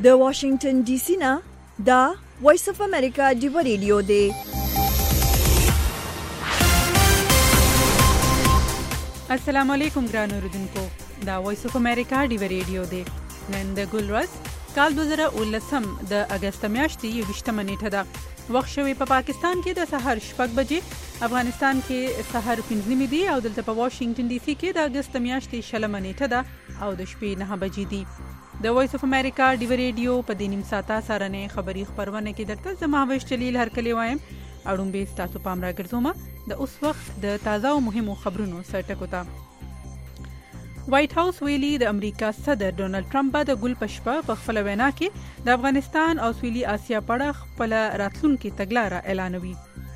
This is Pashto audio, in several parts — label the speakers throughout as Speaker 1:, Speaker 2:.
Speaker 1: د واشنگټن ډي سي نه دا وایس اف امریکا ډیو ریډیو دی.
Speaker 2: السلام علیکم ګران اوردونکو، دا وایس اف امریکا ډیو ریډیو دی. نن د ګل ورځ کال 2019 د اگست میاشتې 28 نیټه ده. وخت شوی په پاکستان کې د سحر 6 بجې، افغانستان کې سحر 5 دي او دلته په واشنگټن ډي سي کې د اگست میاشتې 6 نیټه ده او د شپې 9 بجې دي. د وایس اف امریکا ډیو ریډیو په دې نیم ساعته سارنه خبری خبرونه کې درته زما ویش چلیل هر کلی وایم اړوم به تاسو پام راګرځوم د اوس وخت د تازه او مهمو خبرونو سرټکو ته. وایټ هاوس ویلي د امریکا صدر ډونالد ټرمپ به د ګل پشپه په خپل وینا کې د افغانستان او سویلي اسیا په اړه خپل راتلونکي تګلاره اعلانوي.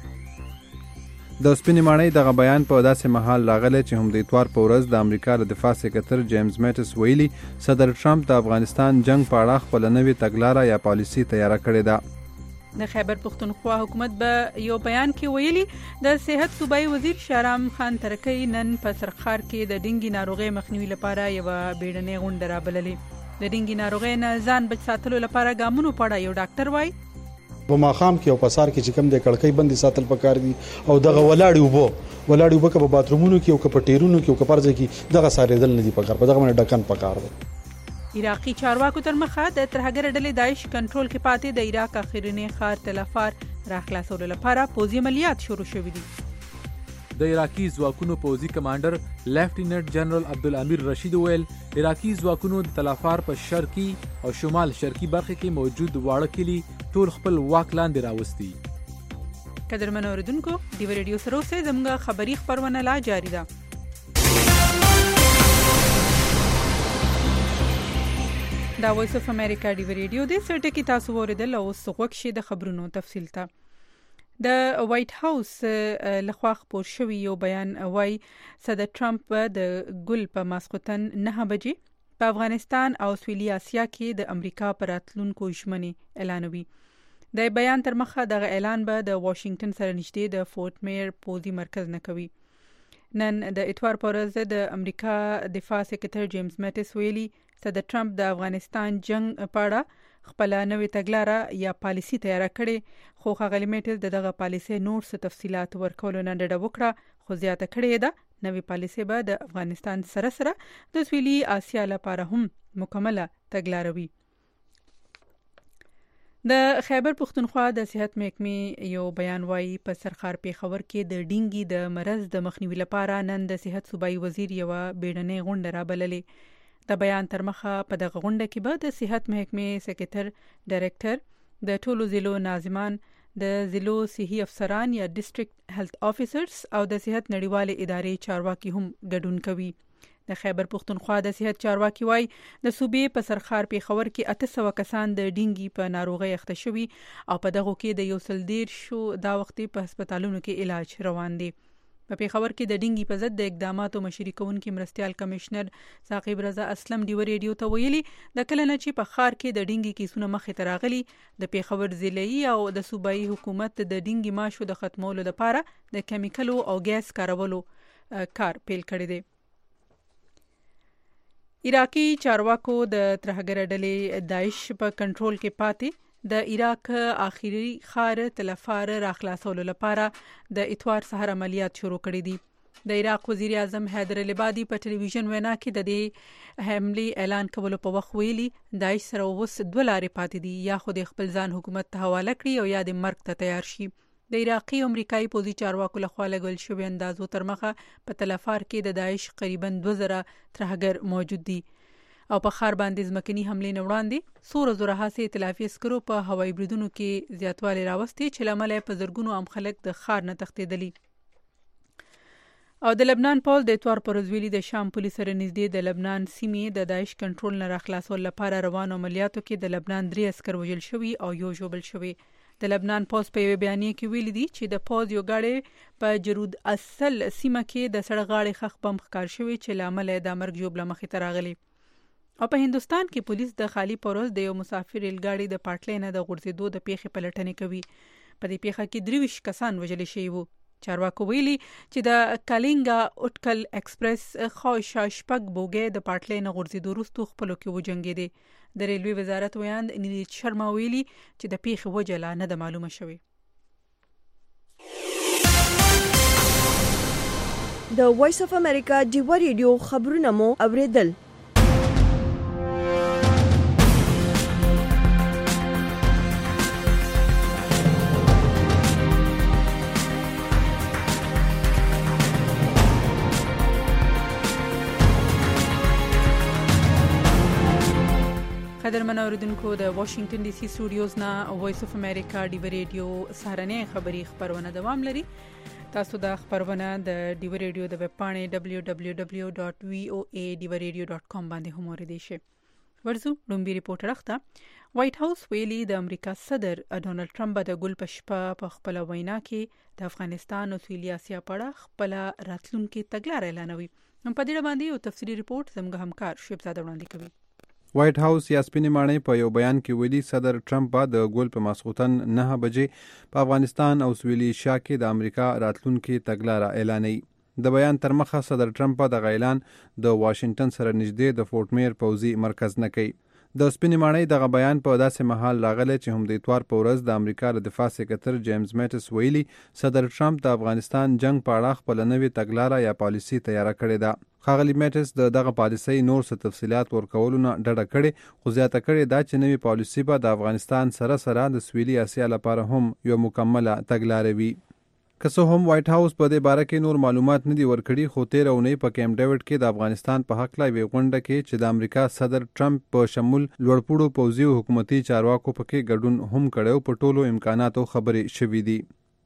Speaker 3: د سپینې ماڼۍ دغه بیان په داسې مهال راغلی چې هم د اتوار په ورځ د امریکا د دفاع سکرټر جیمز میټس ویلي صدر ټرمپ د افغانستان جنگ په اړه خپل نوې تګلاره یا پالیسي تیاره کړې ده.
Speaker 2: د خیبر پختونخوا حکومت به یو بیان کې ویلي د صحت صوبایي وزیر شهرام خان ترکی نن په سرخار کې د ډینګي ناروغي مخنیوي لپاره یو بیړنۍ غونډه رابللې. د ډینګي ناروغي نه ځان بچ ساتلو لپاره ګامونو پړه یو ډاکټر وایي
Speaker 4: په ماخام کې او پسار کې چې کوم د کړکۍ بندي ساتل پکار دي او دغه ولاړی وبو په باترومونو کې او په ټیرونو کې او په پرځ کې دغه ساري دل نه دي پکار په دغه باندې ډکن پکار دي.
Speaker 2: عراقي چارواکو تر مخه د ترهګر ډلې داعش کنټرول کې پاتې د عراق اخرنی ښار تلافار راخلاصولو لپاره پوځي عملیات شروع شوې دي.
Speaker 5: د عراقي ځواکونو پوځي کمانډر لیفټیننټ جنرال عبدالامیر رشید ویل عراقي ځواکونو د تلافار په شرقي او شمال شرقي برخه کې موجود واړه کلي ټول خپل واک لاندې راوستي.
Speaker 2: قدرمن اوردونکو، ډیو ریډیو سره اوسئ، زموږ خبری خبرونه لا جاری ده. دا وایس اف امریکا ډیو ریډیو د سرټکی تاسو ورېدل او سغوک شي د خبرونو تفصیل ته. د وایټ هاوس لخوا خپور شوی یو بیان وايي صدر ټرمپ د ګل په ماسختن 9 بجې په افغانستان او سویلي اسیا کې د امریکا پر راتلونکو ژمنې اعلانوي. د بیان تر مخه دغه اعلان به د واشنگټن سره نږدې د فورټ میر پوځي مرکز نه کوي. نن د اتوار په ورځ د امریکا دفاع سکرټر جیمز میټس ویلي صدر ټرمپ د افغانستان جنگ په اړه خپل نوې تګلاره یا پالیسي تیار کړي، خو هغه میټس دغه پالیسي نور څه تفصيلات ورکول نه ډډه وکړه، خو زیاته کړې ده نوې پالیسي به د افغانستان سره د سویلي اسیا لپاره هم مکمله تګلاره وي. د خیبر پختونخوا د صحت محکمې یو بیان وايي په سرخار پیښور کې د ډینګي د مرض د مخنیوي لپاره نن د صحت صوبایي وزیر یو بیړنۍ غونډه رابللې. د بیان تر مخه په دغه غونډه کې به د صحت محکمې سکرټر ډایریکټر د ټولو ضلعو ناظمان، د ضلعو صحي افسران یا ډیسټریکټ هیلث افیسرز او د صحت نړیوالې ادارې چارواکي هم ګډون کوي. د خیبر پختونخوا د صحت چارواکي وایي د صوبې په سرخار پیښور کې 800 کسان د ډینګي په ناروغي اخته شوي او په دغه کې د 110 دا وخت په هسپتالونو کې علاج روان دي. په پیښور کې د ډینګي په ضد د اقداماتو مشري کوونکي مرستيال کمشنر ثاقب رضا اسلم ډیو ریډیو ته ویلي د کله نه چې په خار کې د ډینګي کیسونه مخې ته راغلي د پیښور ضلعي او د صوبایي حکومت د ډینګي ماشو د ختمولو لپاره د کیمیکلو او ګیس کارولو کار پیل کړی دی. عراقي چارواکو د ترهګر ډلې داعش په کنټرول کې پاتې د عراق آخري ښار تلافار راخلاصولو لپاره د اتوار سحر عملیات شروع کړي دي. د عراق وزیر اعظم حیدر العبادي په ټلویزیون وینا کې د دې حملې اعلان کولو په وخت ویلي داعش سره اوس 2 لارې پاتې دي، یا خو د خپل ځان حکومت ته حواله کړي او یا د مرګ ته تیار شي. د عراقي امریکایي پوځي چارواکو لخوا لګول شوی اندازو تر مخه په تلافار کې د داعش قریبا 2000 ترهګر موجود دي او په خار باندې ځمکني حملې نه وړاندې سور زوره هڅې ائتلافي عسکرو په هوایي بریدونو کې زیاتوالی راوستي چې لامل په زرګونو عام خلک د خار نه تښتېدلي. او د لبنان پول د اتوار پر ورځ ویلي د شام پولیس سره نږدې د لبنان سیمې د داعش کنټرول نه راخلاصول لپاره روانو عملیاتو کې د لبنان 3 عسکر وژل شوي او یو ژوبل شوی. د لبنان پوز په یو بیانیه کې ویلي دي چې د پوز یو غاړي په جرود اصل سیمه کې د سړک غاړي خخ بم ښکار شوی چې لامل د مرګ جوړ مخې ته راغلی. او په هندستان کې پولیس د خالی پروز د یو مسافر ریل غاړي د پټلۍ نه د غورځېدو د پیښې پلټنې کوي. په دې پیښه کې 23 کسان وژل شوي وو. چارواکو ویلي چې د کالینګا اټکل ایکسپریس خوښه شپږ بوګي د پټلۍ نه غورځېدو وروسته خپلو کې وجنګېدې. د ریلوي وزارت ویاند نیلیت شرما ویلي چې د پیښې وجه لا نه ده معلومه شوې.
Speaker 1: د وایس اف امریکا ډیوا ریډیو خبرونه مو اوریدل.
Speaker 2: قدرمن اوریدونکو د واشنگټن ډي سي سټوډیوز نه وایس اف امریکا ډیوا ریډیو سهارنۍ خبری خبرونه دوام لري. تاسو د خبرونه د ډیوا ریډیو د ویب پاڼې www.voadiwaradio.com باندې هم اوریدئ شئ. ورزو لومبي ریپورټر اخته وایټ هاوس ویلي د امریکا صدر ډونالد ټرمپ د ګل پشپا په خپل وینا کې د افغانستان او سویلي اسیا په اړه خپل راتلونکي تګلارې اعلانوي. په دې باندې یو تفصیلی ریپورت زموږ همکار شعیب زاده وړاندې کوي.
Speaker 3: وایټ هاوس یا سپینې ماڼۍ په یو بیان کې ویلي صدر ټرمپ به د ګول په ماسخوتن 9 بجې په افغانستان او سویلي ایشیا کې د امریکا راتلونکي تګلارې اعلانوي. د بیان تر مخه صدر ټرمپ د اعلان د واشنگټن سره نږدې د فورټ میر پوځي مرکز نه کوي. د سپینې ماڼۍ دغه بیان په داسې مهال راغلی چې هم د اتوار په ورځ د امریکا د دفاع سکرټر جیمز میټس ویلي صدر ټرمپ د افغانستان جنگ په اړه خپل نوې تګلارې یا پالیسي تیار کړې ده. ښاغلي میټس دغه پالیسي نور څه تفصيلات ورکولو نه ډډه کړې، خو زیاته کړې دا چې نوې پالیسي به د افغانستان سره د سویلي اسیا لپاره هم یو مکمله تګلارې وي. که څه هم وایټ هاوس په دې باره کې نور معلومات نه دي ورکړي، خو تیر اونۍ په کیمپ ډیوډ کې د افغانستان په حق لا وی غونډه کې چې د امریکا صدر ټرمپ په شمول لوړپوړو پوځي او حکومتي چارواکو پکې ګډون هم کړو په ټولو امکاناتو خبرې شوې دي.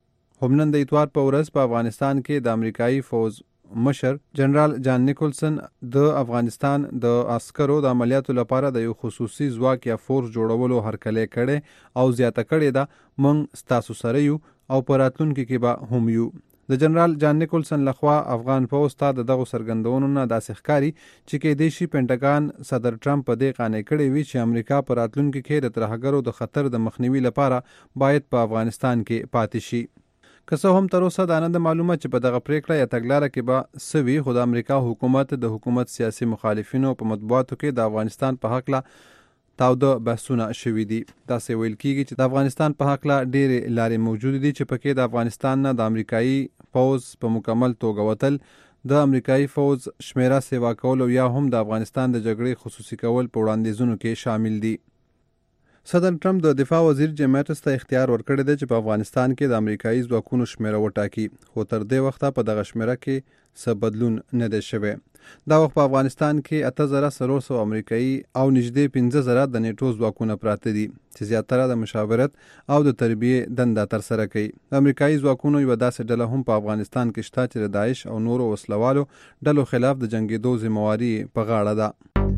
Speaker 3: هم نن د اتوار په ورځ په افغانستان کې د امریکایي فوز مشر جنرال جان نیکولسن د افغانستان د عسکرو د عملیاتو لپاره د یو خصوصي ځواک یا فورس جوړولو هرکلی کړي او زیاته کړي دا موږ ستاسو سره یو او په راتلونکي کې به هم یو. د جنرال جان نیکولسن لخوا افغان فوز ته دغه څرګندونو نه داسې ښکاري چې کېدای شي پینټاګان صدر ټرمپ په دې قانع کړی وي چې امریکا په راتلونکي کې د ترهګرو د خطر د مخنیوي لپاره باید په افغانستان کې پاتې شي. که څه هم تر اوسه دا نه ده معلومه چې په دغه پریکړه یا تګلاره کې به څه وي، خو د امریکا حکومت د حکومت سیاسي مخالفینو په مطبوعاتو کې د افغانستان په حق لا تاوده بحثونه شوي دي. داسې ویل کېږي چې د افغانستان په حق لا ډېرې لارې موجود دي چې پکې د افغانستان نه د امریکایي پوځ په مکمل توګه وتل، د امریکایي پوځ شمیره سیوا کول او یا هم د افغانستان د جګړې خصوصي کول په وړاندیزونو کې شامل دي. صدر ټرمپ د دفاع وزیر جیم میټس ته اختیار ورکړی دی چې په افغانستان کې د امریکایي ځواکونو شمیره وټاکي، خو تر دې وخته په دغه شمیره کې څه بدلون نه دی شوی. دا وخت په افغانستان کې 8000 امریکایي او نږدې 15000 د نیټو ځواکونه پراته دي چې زیاتره د مشاورت او د تربیې دنده ترسره کوي. د امریکایي ځواکونو یوه داسې ډله هم په افغانستان کې شته چې د داعش او نورو وسلوالو ډلو خلاف د جنګېدو ذمہواري په غاړه ده.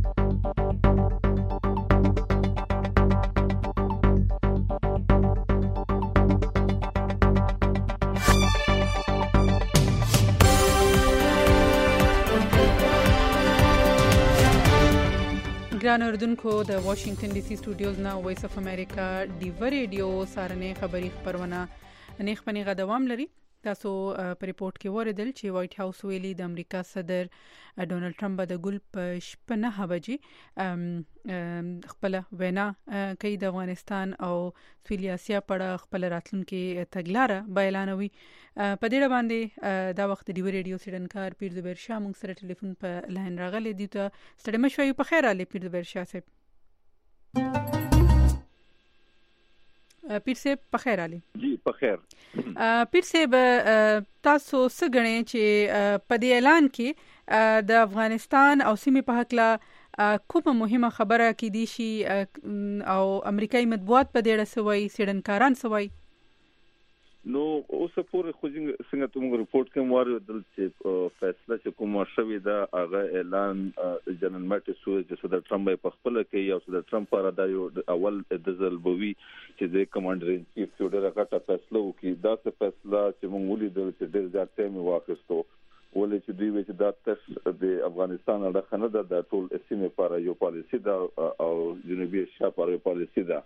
Speaker 2: ګران اوریدونکو د واشنگټن ډي سي سټوډیوز نه وایس اف امریکا ډیوا ریډیو سارنې خبری خبرونه نیخ پنیغه دوام لري. تاسو په ریپورت کې وریدل چې وایټ هاوس ویلي د امریکا صدر ډونالد ټرمپ د ګل په شپه 9 بجې خپل وینا کوي د افغانستان او سویلي اسیا په خپل راتلونکي تګلارې اعلانوي. په دې باندې دا وخت ډیوا ریډیو سیډنکار پیر زبیر شاه موږ سره ټلیفون په لاین راغلی دی. ته ستړي مشوي په خیر علي پیر زبیر شاه صاحب. پیر صاحب په خیر علي.
Speaker 6: جی په خیر.
Speaker 2: پیر صاحب تاسو څه غنئ چې په دې اعلان کې د افغانستان او سیمې په حق لا کومه مهمه خبره کې دي شي او امریکایي مطبوعات په دې اړه سوي سیډنکاران سوي؟
Speaker 6: نو اوس پورې خو څنګه ته موږ ریپورت کوم ورته چې فیصله چې کومه شوې ده هغه اعلان جنرال میټس چې صدر ټرمپ په خپل کې او صدر ټرمپ را دا یو اول د ځلبوي چې د کمانډر ان چیف څو ډېر غټه فیصله وکړي. دا څه فیصله چې موږ ولیدل چې ډېر زیات ټایم واخیستو، ولې چې دوی چې دا تاسو د افغانستان اړه نه ده د ټول سیمې لپاره یو پالیسي ده او جنوبي ایشیا لپاره یو پالیسي ده.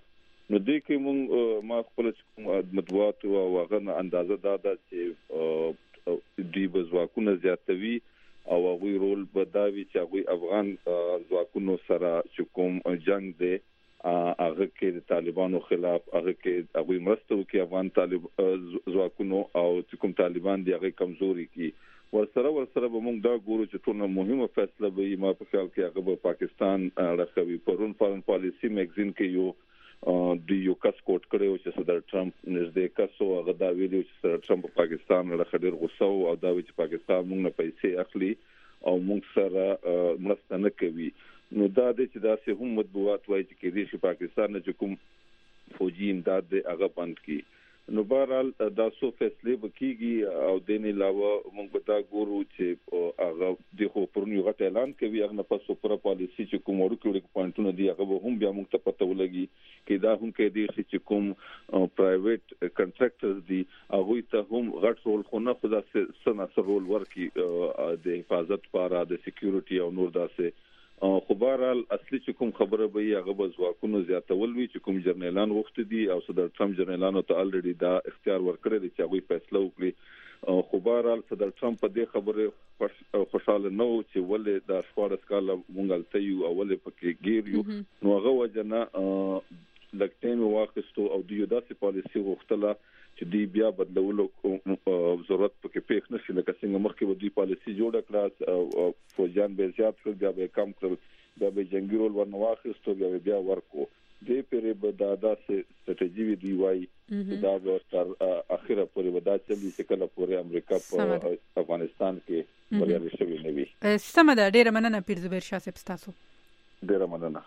Speaker 6: نو دې کې مونږ ما خپل مطبوعات او هغه اندازه دا چې دوی به ځواکونه زیاتوي او هغه رول بداوي چې هغه افغان ځواکونو سره چې کوم جنگ دی هغه کې د طالبانو خلاف هغه کې هغه مرسته وکړي افغان طالب ځواکونو او چې کوم طالبان دی هغه کمزوري کی ورسره به موږ دا ګورو چې ټول مهمه فیصله به ما په خیال کې هغه پاکستان راخوي پرون فارن پالیسی میگزین کې یو یو کس کوټ کړو چې صدر ټرمپ نږدې کسو هغه دا ویلي چې صدر ټرمپ پاکستان له خډیر غوسه او دا وی چې پاکستان موږ نه پیسې اخلي او موږ سره مرسته نه کوي نو دا د چې داسې هم مطبوعات وایي چې کې دې پاکستان نه کوم فوجي امداد دی هغه بند کی نو بهرحال دا سو فیصله وکيږي او د نه علاوه موږ به دا ګورو چې هغه د خو پرونی غټ اعلان کوي هغه نه پسو پر پالیسی چې کوم ورکوړي پوینټونه دی هغه هم بیا موږ ته پته ولګي کې دا هم کې دي چې کوم پرایویټ کنټراکټرز دي هغه ته هم غټ رول خو نه خدا سره رول ورکي د حفاظت لپاره د سکیورټي او نور داسې خو بهرحال اصلي چې کوم خبره به یې هغه به ځواکونو زیاتول وي چې کوم جرنیلان وخت دي او صدر ټرمپ جرنیلانو ته الریډي دا اختیار ورکړی دی چې هغه فیصله وکړي خو بهرحال صدر ټرمپ په دې خبره خوشاله نه و چې ولې د 14 کال مونږ ته یو اول پکې ګیر یو نو هغه وجنه لکټین واخستو او د یو داسې پالیسی غوښتله چې دی بیا بدلولو ضرورت پکې پېښ نشي لکه څنګه مخکې ودی پالیسی جوړ کړه او فوجان به زیات کړ بیا به کم کړ بیا به جنگي رول ورنواخستو بیا ورکو دې پرې به دا داسې ستراتیژي دی وای دا به تر اخره پورې ودا چلی چې کله پورې امریکا په افغانستان کې بریالي شوی نه وي
Speaker 2: سمه ده ډیره مننه پیر زبیر شاه صاحب تاسو
Speaker 6: ډیره مننه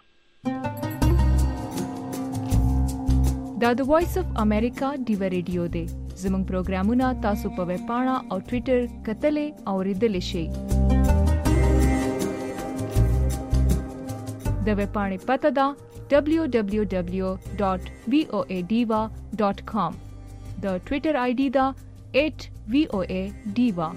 Speaker 7: دا د وایس اف امریکا ډیو ریډیو دی زموږ پروګرامونه تاسو په ویب پاڼه او ټوئیټر کتلې او ریډلې شئ د ویب پاڼې پته ده www.voadiva.com د ټوئیټر آی ډي ده @voadiva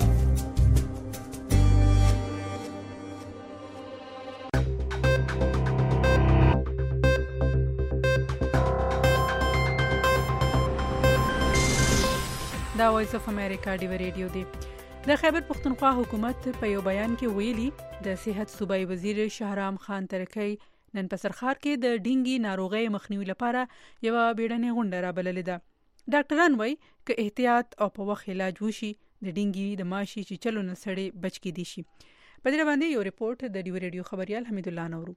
Speaker 2: دا وایس اف امریکا ډیو ریډیو دی د خیبر پختونخوا حکومت په یو بیان کې ویلي د صحت صوبایي وزیر شهرام خان ترکی نن په سرخار کې د ډینګي ناروغي مخنیوي لپاره یو بیړنۍ غونډه رابللې ده ډاکټران وایي چې احتیاط او په وخت علاج وشي د ډینګي د ماشي چې چلو نه سړې بچ کې دي شي په دې باندې یو ریپورت د ډیو ریډیو خبريال حمید الله نورو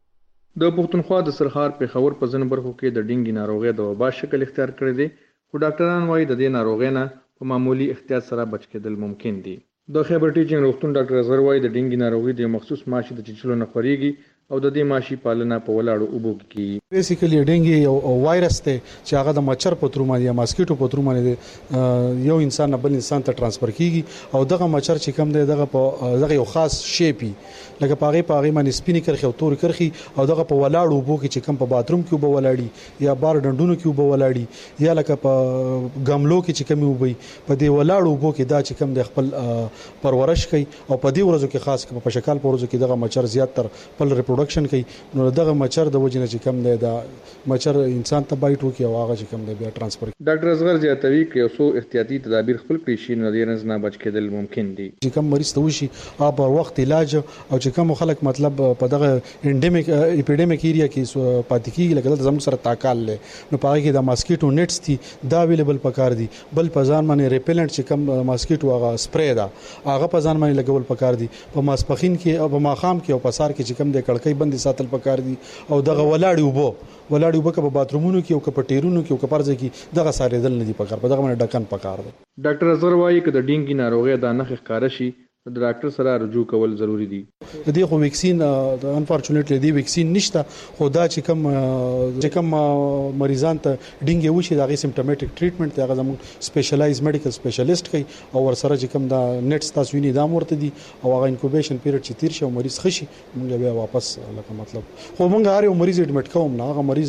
Speaker 8: د پختونخوا د سرخار په خبر په ځن برخو کې د ډینګي ناروغي د وبا شکل اختیار کړی دی خو ډاکټران وایي د دې ناروغۍ نه په معمولی احتیاط سره بچ کېدل ممکن دي د خیبر ټیچینګ روغتون ډاکټر اظهر وایي د ډینګي ناروغي د مخصوص ماشي د چچلو نه خوريږي او د دې ماشي پالنه په ولاړو اوبو کې
Speaker 4: بیسیکلی ډینګي یو وایرس ته چې هغه د مچھر په تور باندې یا ماسکیټو په تور باندې یو انسان نه بل انسان ته ترانسفر کیږي او دغه مچھر چې کوم دی دغه یو خاص شیپی لکه پاغي باندې سپینی کرخي او تور کرخي او دغه په ولاړو اوبو کې چې کوم په باتروم کې وب ولاړی یا بار ډندونو کې وب ولاړی یا لکه په غملو کې چې کوم وبي په دې ولاړو اوبو کې دا چې کوم د خپل پرورش کوي او په دې ورځو کې خاص په شکل په ورځو کې دغه مچھر زیات تر خپل ریپروډکشن کوي نو دغه مچھر د وجنه چې کوم دی دا مچھر انسان ته بایټ وکي او هغه چې کوم دی بیا ترانسفر
Speaker 8: ډاکټر اصغر زیاتوي کې اوسو احتیاطي تدابیر خپل کړی شي نو د رنز نه بچ کېدل ممکن دي
Speaker 4: چې کوم مریض ته وشي په وخت علاج او چې کوم خلک مطلب په دغه انډیمیک اپیډیمیک ایریا کې پاتې کیږي لکه زموږ سره تاکال له نو پاره کې د ماسکیټو نټس دي دا اویلیبل پکار دي بل په ځان باندې ریپیلنٹ چې کوم ماسکیټو هغه سپری دا هغه په ځان باندې لګول پکار دي په ماسپخین کې او په ماخام کې او په سار کې چې کوم د کړکۍ بندي ساتل پکار دي او دغه ولاړی وبو په باترومونو کې او په ټیرونو کې او په پرځ کې دغه ساري دل نه دي پکار په دغه باندې ډکن پکار دي
Speaker 8: ډاکټر اظهر وایي چې د ډینګي ناروغي د نښ ښکار شي د ډاکټر سره رجوع کول ضروری دي
Speaker 4: د دې خو ویکسین انفورچونټلی دی ویکسین نشته خو دا چې کوم مریضان ته ډینګي وشي دا غي سیمټومټیک ټریټمنټ ته هغه زموږ سپیشلایز میډیکل سپیشلیست کوي او ورسره چې کوم دا نټس تاسو ویني دا مرته دي او هغه انکوبیشن پیریډ چې تیر شي او مریض خشي موږ بیا واپس لکه مطلب خو موږ هر یو مریض اډمټ کوم نه هغه مریض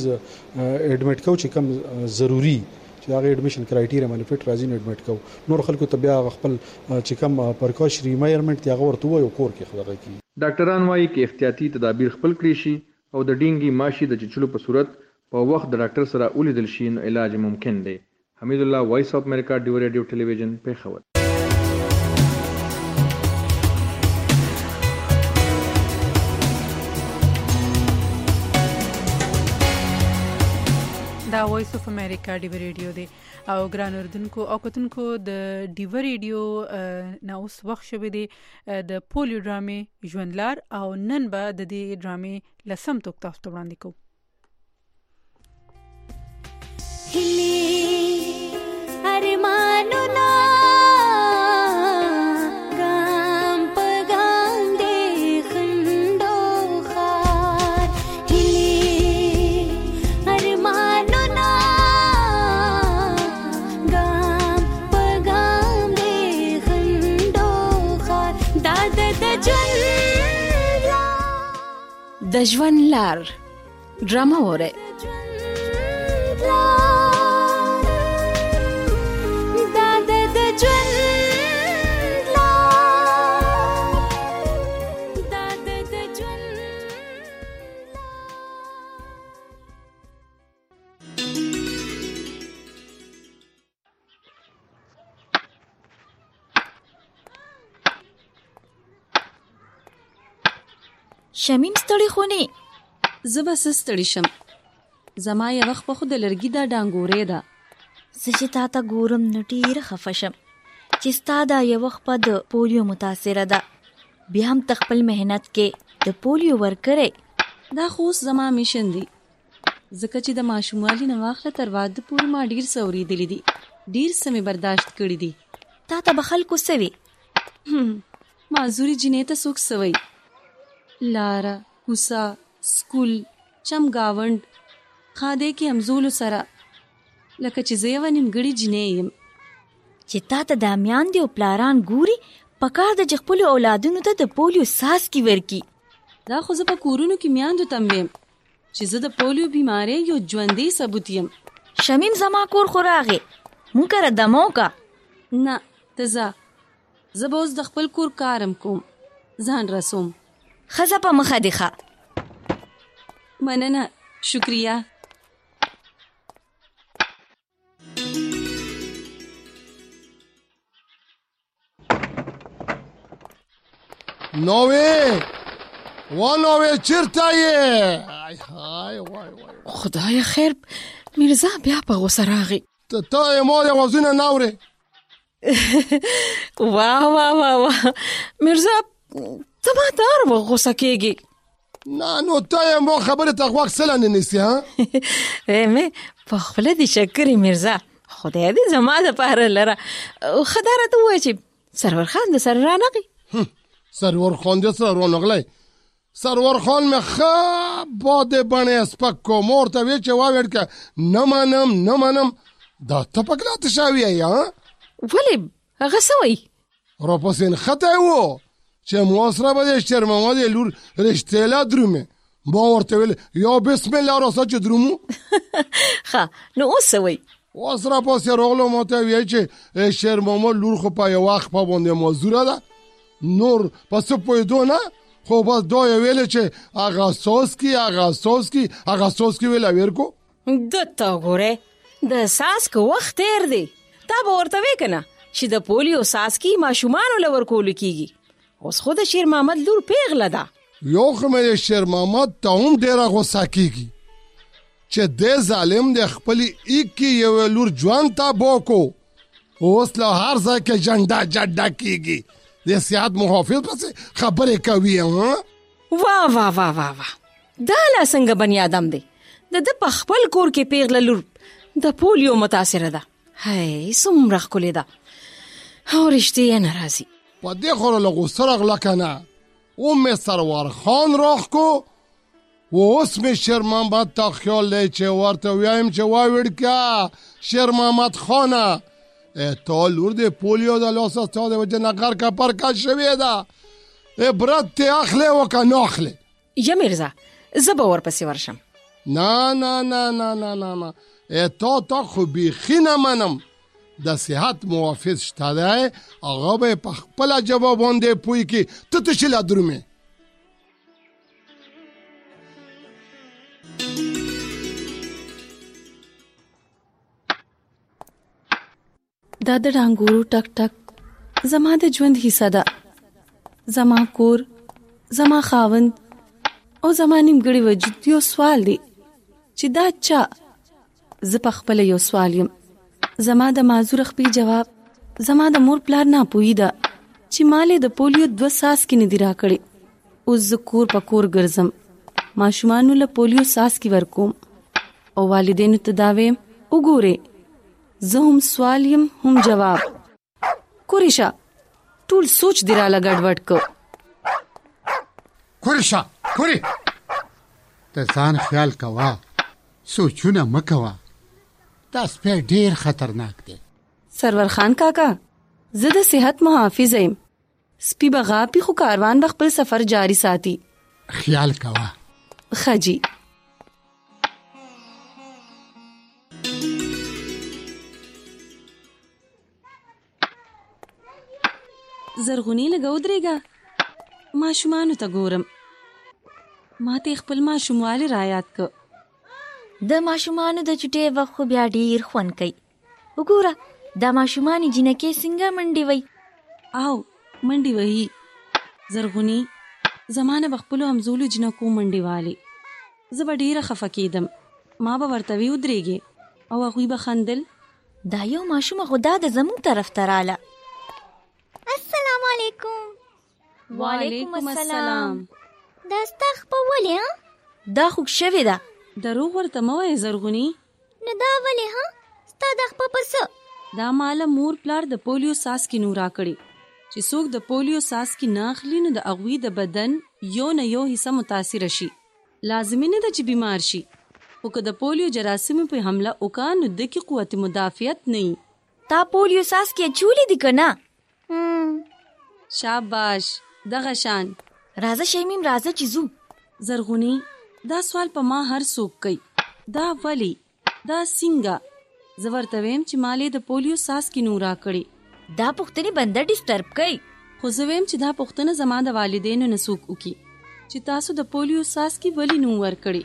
Speaker 4: اډمټ کو چې کوم ضروری هغه اډمیشن کرایټیریا باندې فټ راځي اډمیټ کو نور خلکو ته بیا خپل چې کوم پرکاشري میجرمنت هغه ورته وایو کور کې خدای کی
Speaker 8: ډاکټران وایي چې احتیاطي تدابیر خپل کړی شي او د ډینګي ماشي د چچلو په صورت په وخت د ډاکټر سره ولیدل شي نو علاج ممکن دی. حمید الله، وایس اف امریکا ډیو ریډیو ټلویزیون، پیښور.
Speaker 2: دا وایس اف امریکا ډیو ریډیو دی او ګران اردوونکو او کتونکو د ډیو ریډیو نو اوس وخت شوه دی د پولیو ډرامې ژوندلار او نن به د دې ډرامې لسم توک تاسو ته وړاندې کوو.
Speaker 9: د ژوند لار ډرامه وره
Speaker 10: شمیم ستړي خونی
Speaker 9: زبا ستړي شم. زما یو وخت په خود لرګي دا ډانګورې ده.
Speaker 10: چې تا ته ګورم نو ډېره خفه شم چې ستا دا یو وخت په د پولیو متاثره ده. بیا هم تخپل مهنت کې د پولیو ورکړې.
Speaker 9: دا خو زما میشن دی ځکه چې د ماشوموالي نه واخله تر واده پورې ما ډېر څه اورېدلي دي، ډېر څه مې برداشت کړي دي.
Speaker 10: تا ته به خلکو څه وي؟
Speaker 9: معذوري جنې ته څوک څه وایي؟ لاره، کوڅه، سکول، چمګاونډ، خاده کې همزولو سره لکه چې زه یوه نیمګړې جنۍ یم.
Speaker 10: چې تا ته دا میاندې او پلاران ګوري پکار ده چې خپلو اولادونو ته د پولیو څاڅکي ورکي.
Speaker 9: دا خو زه په کورونو کې میاندو ته ویم چې زه د پولیو بیمارۍ یو ژوندی ثبوت یم.
Speaker 10: شمیم زما کور خو راغې، مونږ کره دمه وکړه.
Speaker 9: نه ته ځه، زه به اوس د خپل کور کارم کوم، ځان رسوم.
Speaker 10: خزه په مخه دی ښه.
Speaker 9: مننه، شکریه.
Speaker 11: نوې چیرته یې؟
Speaker 12: خدای خیر، میرزا بیا په غوسه راغی.
Speaker 11: ته یې ما د وازونه ناورې.
Speaker 12: واه واه واه واه میرزا ته ما ته هر وخت غوسه کېږي.
Speaker 11: نه نو ته یې ما خبرې ته غوږ څله نه نیسي؟
Speaker 12: مې په خپله دې شکرې میرزا، خدای دې زما دپاره لره. ښه دا راته ووایه چې سرور خان د سره رانغی؟
Speaker 11: سرور خان د سره رانغلی؟ سرور خان مې ښه بادې بڼې سپک کو، ما ورته ویې چې واویړ که نه منم. دا ته پکې راته شوی یې؟
Speaker 12: ولې هغه څه وایي؟
Speaker 11: راپسې نښتی و چې ما سره به د شېرمحمد لور رشتې لا درومې. ما ورته ویل یا بسم الله راسه چې درومو.
Speaker 12: ښه نو اوس څه وایي؟
Speaker 11: اوس راپسې راغلو ما ته ویل چې شېرمحمد لور خو په یو وخت په باندې معذوره ده، نور په څه پوهېدو نه، خو بس دا یې ویلې چې هغه څاڅکي ویله ویرکو.
Speaker 12: ده ته ګورې د څاڅکو وخت تېر دی. تا به ورته وې که نه چې د پولیو څاڅکي ماشومانو له ورکولو کېږي. اوس خو د شېرمحمد لور پیغله ده.
Speaker 11: یو خو مې د شېرمحمد ته هم ډېره غوسه کېږي چې دې ظالم د خپلې ایکې یوې لور ژوند ته بوکو، اوس له هر ځای کې جنډه کېږي، د صحت محافظ پسې خبرې کوي.
Speaker 12: واه واه واه واه واه دا لا څنګه بني آدم دی؟ د ده په خپل کور کې پیغله لور د پولیو متاثره ده. هی څومره ښکلې ده او رښتې یې نه راځي.
Speaker 11: په دې خو له غوسه راغله که نه، مې سرور خان راغ کو، اوس مې شېرمحمد ته خیال دی چې ورته ووایم چې واویړ که شېرمحمد خانه تا لور د پولیو د لاسه ستا د وجې نه غرقه پرکه شوې ده، عبرت ترې اخلی و که نه اخلی؟
Speaker 12: یا میرزا زه به ورپسې ورشم.
Speaker 11: نه تا خو بیخي نه منم. د صحت محافظ شته دی، هغه به په خپله ژبه باندې پوهي کې ته تشې لا درومې.
Speaker 9: دا د ډانګورو ټک ټک زما د ژوند حصہ ده. زما کور، زما خاوند او زما نیمګړی وجود یو سوال دی چې دا چا؟ زه په خپل یو سوال یم. زما د معذور خپې جواب زما د مور پلار نه پوهی ده چې مالې د پولیو 2 ساسکې نه دی راکړي. اوس زه کور په کور ګرځم، ماشومانو له پولیو ساسکې ورکوم او والدینو ته دا وایم وګورئ زه هم سوال یم هم جواب. کوریشا ټول سوچ دی را لګډوډ کو.
Speaker 11: کوریشا کوری ته ځان خیال کوا، سوچونه مکوا، دا سپی ډیر خطرناک دی.
Speaker 9: سرور خان کاکا زه د صحت محافظ یم، سپی بغاپی خو کاروان به خپل سفر جاری ساتي.
Speaker 11: خیال کوا.
Speaker 9: خجی زرغونی لګو درېګا ماشومانو ته ګورم. ما ته خپل ماشوموالی را یاد ک.
Speaker 10: د ماشومانو د چټې وخت خو بیا ډیر خوند کوي. وګوره دا ماشومانی جنکې څنګه منډي وای.
Speaker 9: او منډي وای زرغونی زمانه بخپلو همزولو جنکو منډي والی. زه به ډیره خفه کېدم، ما به ورته وی ودرېږي او هغوی به خندل.
Speaker 10: دا یو ماشومه خدا د زموږ طرف ته راله.
Speaker 13: السلام علیکم.
Speaker 9: وعلیکم السلام.
Speaker 13: دا ستا خپه ولې ها؟
Speaker 10: دا خوږ شوې ده.
Speaker 9: دروغ ورته مه وایې زرغونی.
Speaker 13: نو دا ولې ها؟ ستا دا خپه په څه؟
Speaker 9: دا ماله مور پلار د پولیو ساسکې نو راکړي چې څوک د پولیو ساسکې نه اخلي نو د هغوی د بدن یو نه یو حصه متاثره شي. لازمي نه ده چې بیمار شي، خو که د پولیو جراثیمو په حمله وکړه نو دکې قوت مدافعت نه وي.
Speaker 10: تا پولیو ساسکې اچولې دي که نه؟
Speaker 9: شاباش دغه شان.
Speaker 10: راځه شیمیم راځه چې ځو.
Speaker 9: زرغونی دا سوال په ما هر څوک کوي، دا ولی دا څنګه؟ زه ورته ویم چې مالې د پولیو ساسکې نو راکړي.
Speaker 10: دا پوښتنې بنده ډسټرب کوي.
Speaker 9: خو زه ویم چې دا پوښتنه زما د والدینو نه څوک وکړي چې تاسو د پولیو ساسکې ولې نو ورکړي.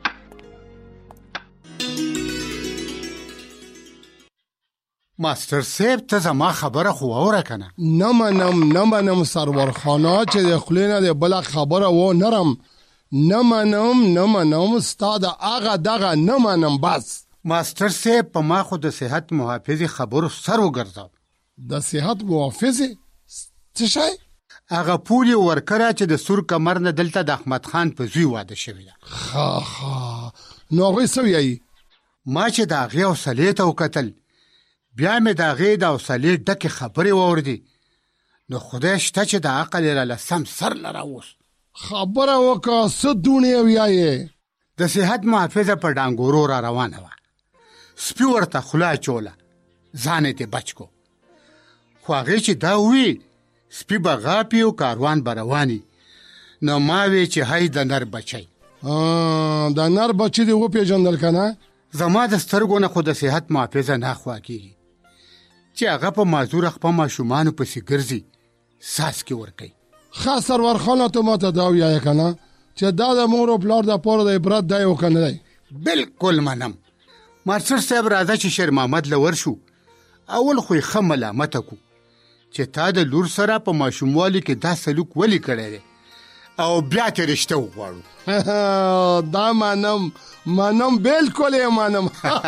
Speaker 11: ماستر صاحب ته زما خبره خو اوره کنه. نه منم سرور خانا چې د خولې نه د بله خبره و نرم. نه منم ستا د هغه دغه نه منم. بس
Speaker 14: ماستر صاحب په ما خو د صحت محافظ خبرو سر وګرځاو.
Speaker 11: د صحت محافظ څه شی؟
Speaker 14: هغه پولیو ورکره چې د سور کمر نه دلته د احمد خان په زوی واده شوی ده.
Speaker 11: نو هغوی څه وایي؟
Speaker 14: ما چې د هغې حوصلې ته وکتل، بیا مې د هغې د حوصلې ډکې خبرې واوردې، نو خدای شته چې د عقل یې راله سم سر له راوست.
Speaker 11: خبره وکړه څه دونې ویایې؟
Speaker 14: د صحت محافظه په ډانګورو را روانه وه، سپي ورته خوله اچوله، ځان یې بچ کو. خو هغې چې دا ووی سپي به غاپي او کاروان به رواني، نو ما وی چې هی د نر بچی.
Speaker 11: د نر بچی دې وپېژندل که نه؟
Speaker 14: زما د سترګو نه خو د صحت محافظه نه خوا کېږي چې هغه په معذوره خپه ماشومانو پسې ګرځي، ساسکې ورکوي.
Speaker 11: ښه سرور خانه ته ماته دا ویایې که نه چې دا د مور او پلار دپاره د عبرت دی او که نه دی؟
Speaker 14: بلکل منم. مارسر صاحب راځه چې شیر محمد له ورشو، اول خو یې ښه ملامته کو چې تا د لور سره په ماشوموالي کې دا سلوک ولې کړی دی او بیا ترې رشته وغواړو.
Speaker 11: دا منم بلکل یې منم.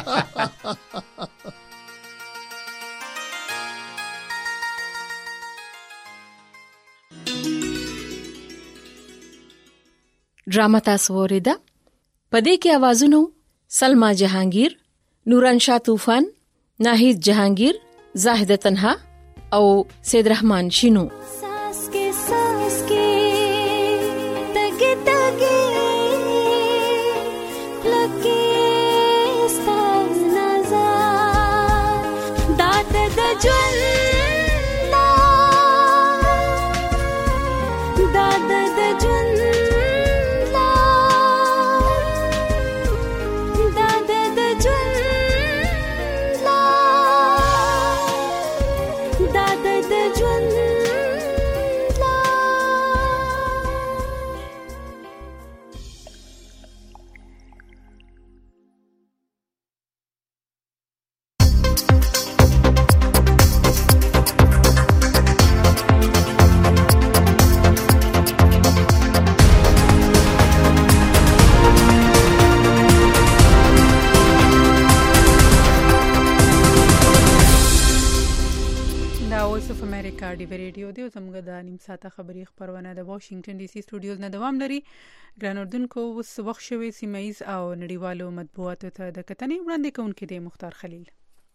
Speaker 12: ډرامه تاسو اوریده؟ په دې کې اوازونه سلما جهانگیر، نورانشاه طوفان، ناهید جهانگیر، زاهده تنها او سید رحمان شینو.
Speaker 2: وایس اف امریکا ډیو ریډیو دی زموږ د نیم ساعته خبری خبرونه د واشنگټن ډي سي سټوډیوز نه دوام لري. ګران اردوونکو اوس وخت شوی سیمایز او نړیوالو مطبوعاتو ته د کتنې وړاندې کوونکې دی مختار خلیل.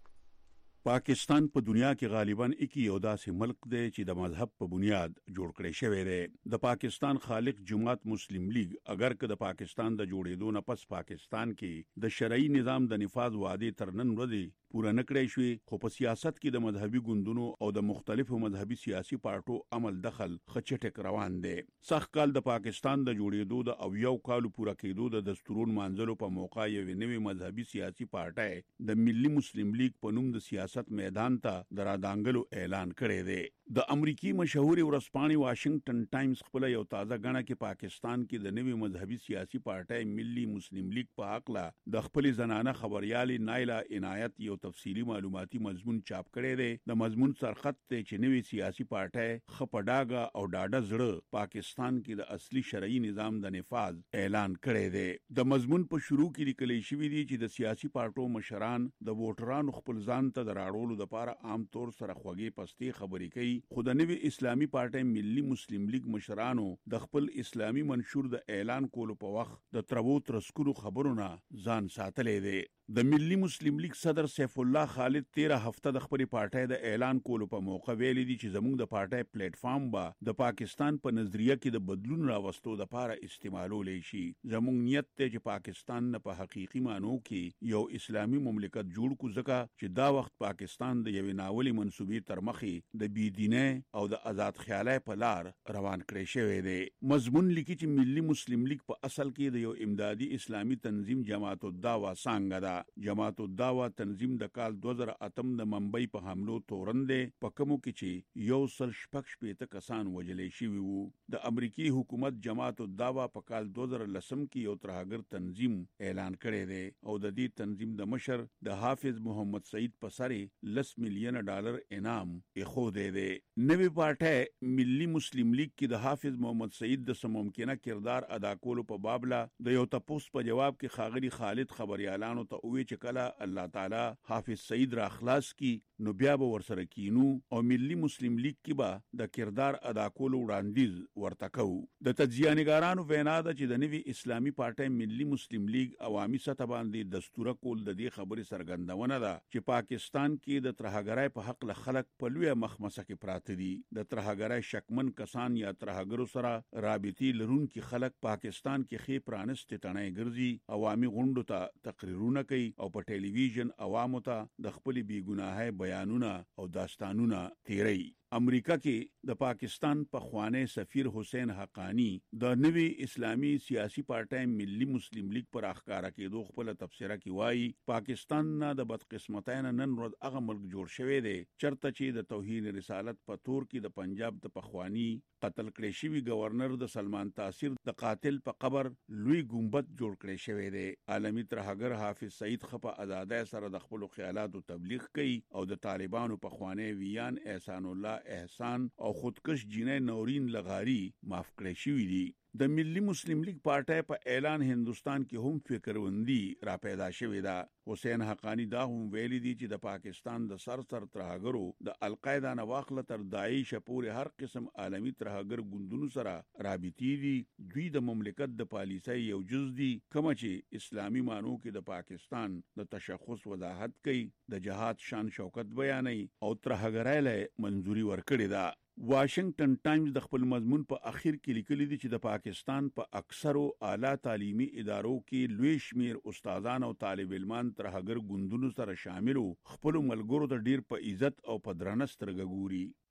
Speaker 15: پاکستان په دنیا کې غالباً اکی یو داسې ملک دی چې د مذهب په بنیاد جوړ کړی شوی دی. د پاکستان خالق جماعت مسلم لیگ اگر که د پاکستان د جوړېدو نه پس پاکستان کې د شرعي نظام د نفاذ وعده تر نن ورځې پوره نکړی شوی، خو په سیاست کې د مذهبي ګوندونو او د مختلفو مذهبي سیاسي پارټو عمل دخل خچټک روان دی. سخت کال د پاکستان د جوړېدو د او یو کال پوره کېدو د دستورون مانځلو په موقع یو نوې مذهبي سیاسي پارټي د ملي مسلم لیگ په نوم د سیاست میدان ته درادانګلو اعلان کړی دی. د امریکای مشهور ورځپاڼې واشنگټن ټایمز خپل یو تازه غڼه کې پاکستان کې د نوې مذهبي سیاسي پارټي ملي مسلم لیگ په حق لا د خپل زنانه خبريالي نایلا عنایت یو تفصیلی معلوماتي مضمون چاپ کړی دی. د مضمون سرخط ته چې نوې سیاسي پارټي خپډاګه او ډاډه زړه پاکستان کې د اصلي شرعي نظام د نفاذ اعلان کړی دی. د مضمون په شروع کې لیکل شوی دی چې د سیاسي پارټو مشران د ووټرانو خپل ځان ته د راړولو لپاره عام طور سره خوږې پستې خبرې کوي، خو د نوې اسلامي پارټي ملي مسلم لیگ مشرانو د خپل اسلامي منشور د اعلان کولو په وخت د تربو ترسکرو خبرونه ځان ساتلې دي. د ملي مسلم لیگ صدر سیف الله خالد 13 هفته د خپل پارټي د اعلان کولو په موقع ویلي دي چې زموږ د پارټي پلیټ فارم با د پاکستان په نظریه کې د بدلون راوستو لپاره استعمالول شي. زموږ نیت ته چې پاکستان نه په حقيقي مانو کې یو اسلامي مملکت جوړ کو ځکه چې دا وخت پاکستان د یو ناولي منسوبې تر مخې د بيدینه او د آزاد خیالای په لار روان کړی شوی دی. مضمون لیکي چې ملي مسلم لیگ په اصل کې د یو امدادي اسلامي تنظیم جماعت الدعوه څنګه ده. جماعت الدعوه تنظیم د کال 2008 د ممبئی په حملو تورندې په کومو کې چې 116 کسان وژلې شوي وو. د امریکای حکومت جماعت الدعوه په کال 2010 کې یو ترهګر تنظیم اعلان کړی دی او د دې تنظیم د مشر د حافظ محمد سعید په سر $10 مليون انعام یې دی. نوې پارټي ملي مسلم لیگ کې د حافظ محمد سعید د سممکنه کردار ادا کولو په بابله د یو تپوس په جواب کې خاغلی خالد خبريالانو ته وی چې کله الله تعالی حافظ سعید را خلاص کی نو بیا به ورسره کینو او ملي مسلم لیگ کې به د کردار ادا کولو وړاندیز ورته کوو. د تجزیه‌نګارانو وینا ده چې د نوې اسلامي پارټي ملي مسلم لیگ عوامي سطح باندې دستور کول د دې خبرې څرګندونه ده چې پاکستان کې د ترهګرۍ په حق له خلک په لوی مخمسه کې پراته دي. د ترهګرۍ شکمن کسان یا ترهګرو سره رابطي لرونکي خلک پاکستان کې خې پرانست تڼۍ ګرځي، عوامي غونډو ته تقریرونه کوي او په ټلویزیون عوامو ته د خپل بیګناهه بیانونه او داستانونه تیری. امریکا کې د پاکستان پخوانی سفیر حسین حقانی د نوې اسلامي سیاسي پارټي ملي مسلم لیگ پر اخکارا کېدو خپل تفسیره کې وایي پاکستان نه د بدقسمتۍ نن ورځ هغه ملک جوړ شوی دی چرته چې د توهین رسالت په تور کې د پنجاب د پخوانی قتل کړي شوی گورنر د سلمان تاثیر د قاتل په قبر لوی ګمبد جوړ کړي شوی دی. عالمی ترهګر حافظ سعید خپه آزادۍ سره د خپل خیالاتو تبلیغ کوي او د طالبانو پخوانی ویان احسان الله احسان او خودکش جینۍ نورین لغاری معاف کړی شوی دي. د ملي مسلم لیگ پارټي په اعلان هندستان کې هم فکروندي را پیدا شوې ده. حسین حقانی دا هم ویلي دي چې د پاکستان د سر ترهګرو د القاعده نه واخله تر داعش پورې هر قسم عالمی ترهګر ګوندونو سره رابطي دي. دوی د مملکت د پالیسۍ یو جز دي کوم چې اسلامي مانو کې د پاکستان د تشخص وضاحت کوي، د جهاد شان شوکت بیانوي او ترهګرۍ له منځوري ورکړي ده. واشنگټن ټایمز د خپل مضمون په اخر کې لیکلي دي چې د پاکستان په اکثرو اعلی تعلیمي ادارو کې لوی شمیر استادان او طالب علمان ترهګر ګوندونو سره شامل خپل ملګرو ته ډیر په عزت او په درنه سترګه ګوري.